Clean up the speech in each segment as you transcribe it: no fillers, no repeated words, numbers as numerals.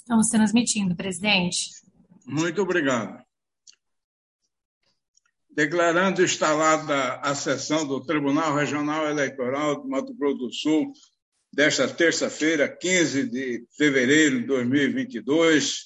Estamos transmitindo, presidente. Muito obrigado. Declarando instalada a sessão do Tribunal Regional Eleitoral do Mato Grosso do Sul, desta terça-feira, 15 de fevereiro de 2022,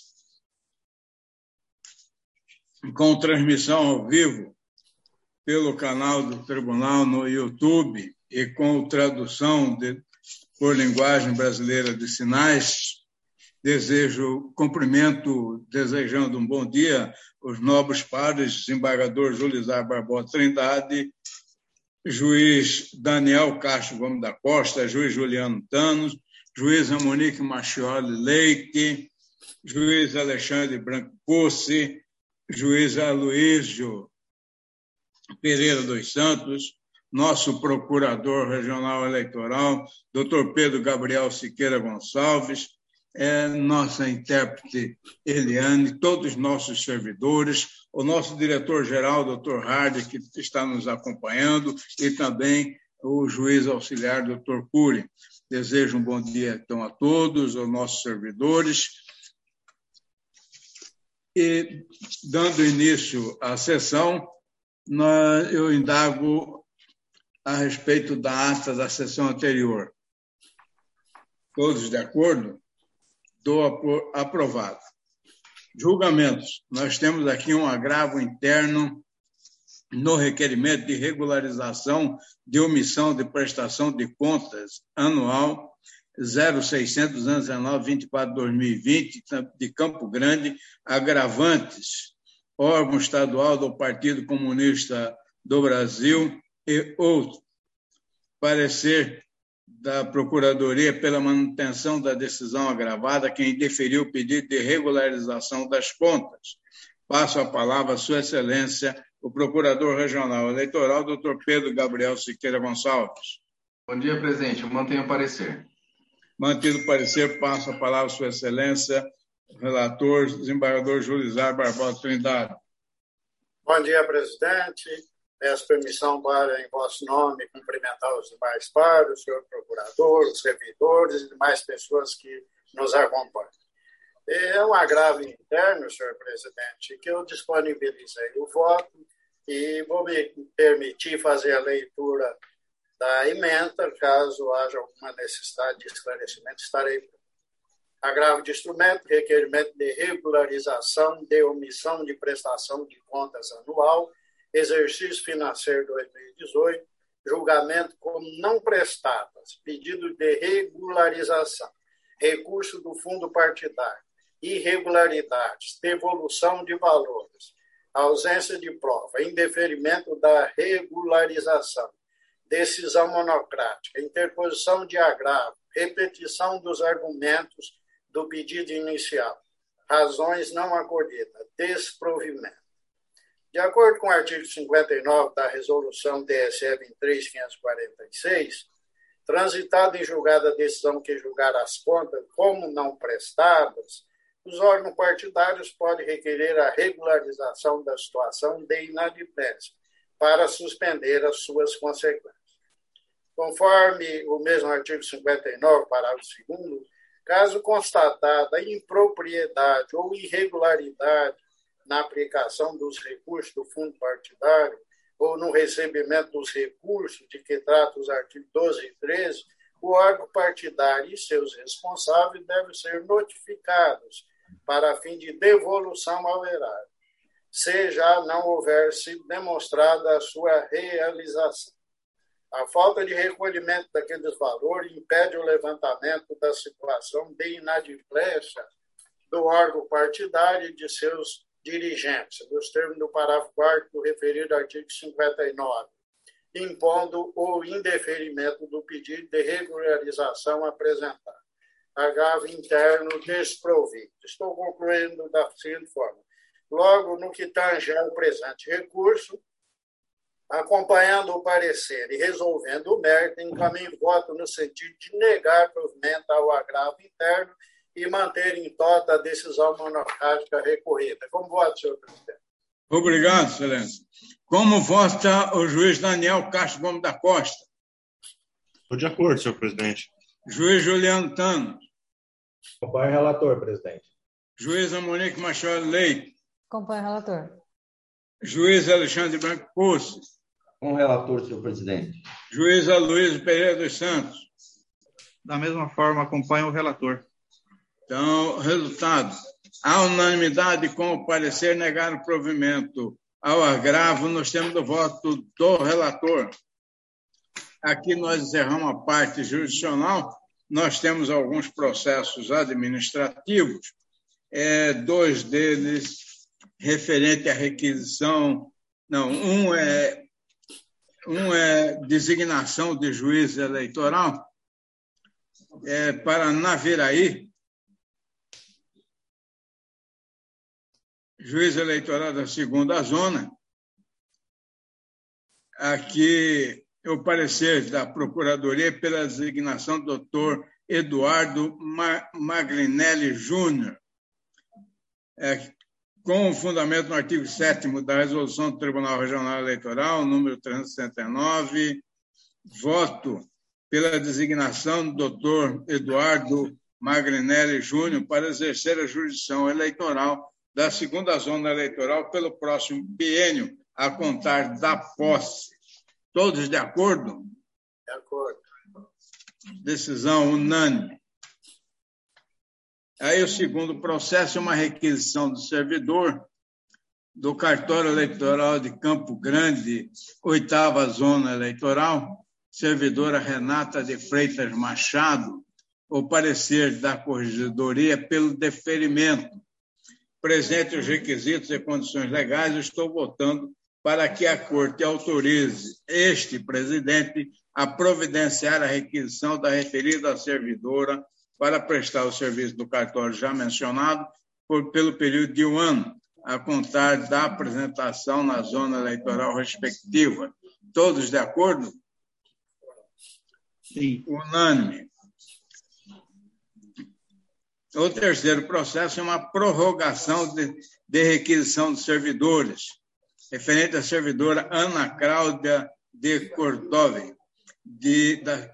com transmissão ao vivo pelo canal do Tribunal no YouTube e com tradução por linguagem brasileira de sinais. Cumprimento, desejando um bom dia, os nobres pares, desembargador Julizar Barbosa Trindade, juiz Daniel Castro Gomes da Costa, juiz Juliano Thanos, juiz Monique Machioli Leite, juiz Alexandre Branco Pussi, juiz Aloísio Pereira dos Santos, nosso procurador regional eleitoral, doutor Pedro Gabriel Siqueira Gonçalves, nossa intérprete Eliane, todos os nossos servidores, o nosso diretor-geral, doutor Hardy, que está nos acompanhando, e também o juiz auxiliar, doutor Cury. Desejo um bom dia, então, a todos, aos nossos servidores. E, dando início à sessão, eu indago a respeito da ata da sessão anterior. Todos de acordo? Dou aprovado. Julgamentos. Nós temos aqui um agravo interno no requerimento de regularização de omissão de prestação de contas anual 0619-24-2020 de Campo Grande, agravantes, órgão estadual do Partido Comunista do Brasil e outro. Parecer da Procuradoria pela manutenção da decisão agravada, quem deferiu o pedido de regularização das contas. Passo a palavra à Sua Excelência, o Procurador Regional Eleitoral, doutor Pedro Gabriel Siqueira Gonçalves. Bom dia, presidente. Eu mantenho o parecer. Mantido o parecer, passo a palavra à Sua Excelência, relator, desembargador Julizar Barbosa Trindade. Bom dia, presidente. Peço permissão para, em vosso nome, cumprimentar os demais pares, o senhor procurador, os servidores e demais pessoas que nos acompanham. É um agravo interno, senhor presidente, que eu disponibilizei o voto e vou me permitir fazer a leitura da ementa, caso haja alguma necessidade de esclarecimento, estarei. Agravo de instrumento, requerimento de regularização de omissão de prestação de contas anual, exercício financeiro 2018, julgamento como não prestadas, pedido de regularização, recurso do fundo partidário, irregularidades, devolução de valores, ausência de prova, indeferimento da regularização, decisão monocrática, interposição de agravo, repetição dos argumentos do pedido inicial, razões não acolhidas, desprovimento. De acordo com o artigo 59 da Resolução TSE 23.546, transitada em julgada a decisão que julgar as contas como não prestadas, os órgãos partidários podem requerer a regularização da situação de inadimplência para suspender as suas consequências. Conforme o mesmo artigo 59, parágrafo 2º, caso constatada impropriedade ou irregularidade na aplicação dos recursos do fundo partidário ou no recebimento dos recursos de que tratam os artigos 12 e 13, o órgão partidário e seus responsáveis devem ser notificados para fim de devolução ao erário, se já não houver sido demonstrada a sua realização. A falta de recolhimento daqueles valores impede o levantamento da situação de inadimplência do órgão partidário e de seus dirigentes, nos termos do parágrafo 4º do referido artigo 59, impondo o indeferimento do pedido de regularização apresentado. Agravo interno desprovido. Estou concluindo da seguinte forma. Logo, no que tange ao presente recurso, acompanhando o parecer e resolvendo o mérito, encaminho voto no sentido de negar provimento ao agravo interno e manter em tota a decisão monocrática recorrida. Como voto, senhor presidente? Obrigado, excelência. Como vota o juiz Daniel Castro Gomes da Costa? Estou de acordo, senhor presidente. Juiz Juliano Thanos. Acompanho o relator, presidente. Juíza Monique Machado Leite. Acompanho o relator. Juiz Alexandre Branco Poço. Com o relator, senhor presidente. Juiz Aloysio Pereira dos Santos. Da mesma forma, acompanho o relator. Então, resultado. A unanimidade com o parecer negar o provimento ao agravo, nós temos o voto do relator. Aqui nós encerramos a parte jurisdicional. Nós temos alguns processos administrativos, dois deles referente à requisição. Não, um é designação de juiz eleitoral para Naviraí, juiz eleitoral da segunda zona. Aqui o parecer da Procuradoria pela designação do Dr. Eduardo Magrinelli Júnior, com fundamento no artigo 7º da Resolução do Tribunal Regional Eleitoral, número 369, voto pela designação do Dr. Eduardo Magrinelli Júnior para exercer a jurisdição eleitoral da segunda zona eleitoral pelo próximo biênio, a contar da posse. Todos de acordo? De acordo. Decisão unânime. Aí o segundo processo é uma requisição do servidor do cartório eleitoral de Campo Grande, 8ª zona eleitoral, servidora Renata de Freitas Machado, o parecer da corregedoria pelo deferimento. Presente os requisitos e condições legais, eu estou votando para que a Corte autorize este presidente a providenciar a requisição da referida servidora para prestar o serviço do cartório já mencionado pelo período de 1 ano, a contar da apresentação na zona eleitoral respectiva. Todos de acordo? Sim. Unânime. O terceiro processo é uma prorrogação de requisição de servidores, referente à servidora Ana Cláudia de Cordova, da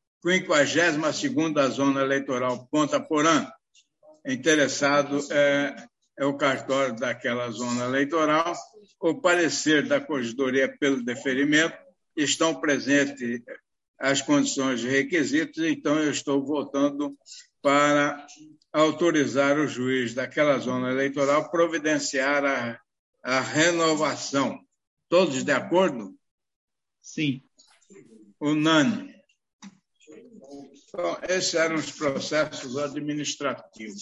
52ª zona eleitoral Ponta Porã. Interessado é o cartório daquela zona eleitoral. O parecer da corregedoria pelo deferimento, estão presentes as condições de requisitos, então eu estou votando para autorizar o juiz daquela zona eleitoral providenciar a renovação. Todos de acordo? Sim. Unânime. Então, esses eram os processos administrativos.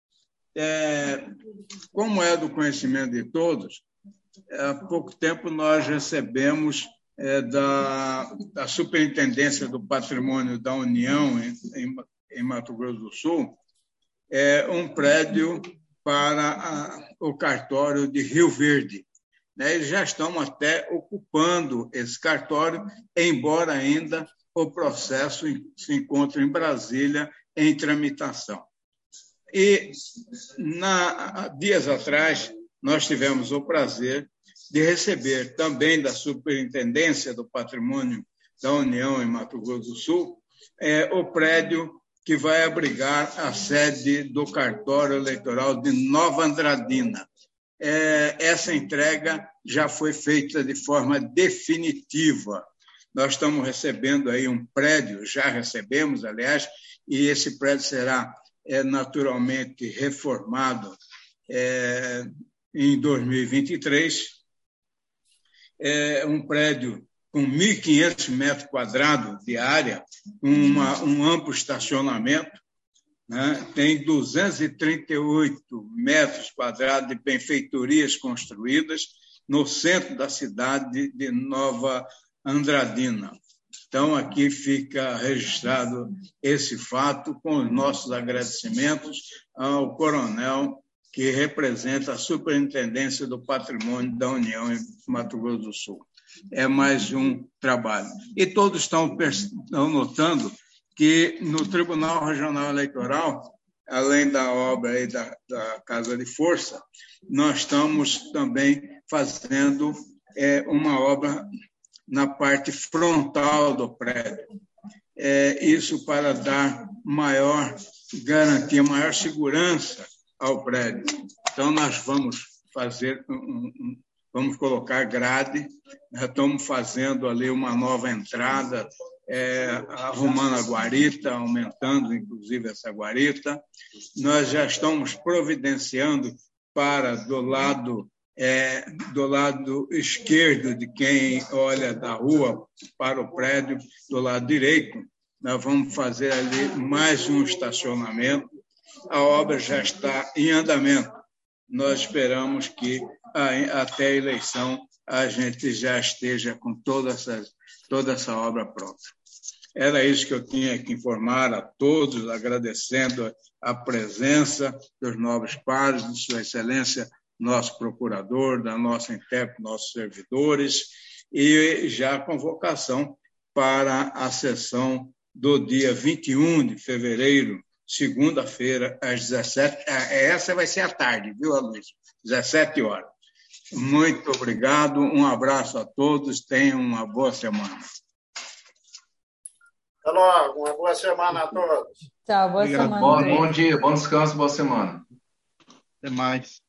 Como é do conhecimento de todos, há pouco tempo nós recebemos da Superintendência do Patrimônio da União em Mato Grosso do Sul um prédio para o cartório de Rio Verde. Eles já estão até ocupando esse cartório, embora ainda o processo se encontre em Brasília em tramitação. E, dias atrás, nós tivemos o prazer de receber também da Superintendência do Patrimônio da União em Mato Grosso do Sul o prédio que vai abrigar a sede do cartório eleitoral de Nova Andradina. Essa entrega já foi feita de forma definitiva. Nós estamos recebendo aí um prédio, já recebemos, aliás, e esse prédio será naturalmente reformado em 2023. Um prédio com 1.500 metros quadrados de área, um amplo estacionamento, né? Tem 238 metros quadrados de benfeitorias construídas no centro da cidade de Nova Andradina. Então, aqui fica registrado esse fato com os nossos agradecimentos ao coronel que representa a Superintendência do Patrimônio da União em Mato Grosso do Sul. É mais um trabalho. E todos estão notando que no Tribunal Regional Eleitoral, além da obra aí da Casa de Força, nós estamos também fazendo uma obra na parte frontal do prédio. Isso para dar maior garantir maior segurança ao prédio. Então, nós vamos fazer vamos colocar grade, já estamos fazendo ali uma nova entrada, arrumando a guarita, aumentando, inclusive, essa guarita. Nós já estamos providenciando para, do lado esquerdo de quem olha da rua para o prédio, do lado direito, nós vamos fazer ali mais um estacionamento. A obra já está em andamento. Nós esperamos que até a eleição a gente já esteja com toda essa obra pronta. Era isso que eu tinha que informar a todos, agradecendo a presença dos nobres pares, de Sua Excelência, nosso procurador, da nossa intérprete, nossos servidores, e já a convocação para a sessão do dia 21 de fevereiro, segunda-feira, às 17 horas. Essa vai ser à tarde, viu, Aloysio? 17 horas. Muito obrigado, um abraço a todos, tenham uma boa semana. Até logo, uma boa semana a todos. Tchau, boa Obrigado. semana. Bom dia, bom descanso, boa semana. Até mais.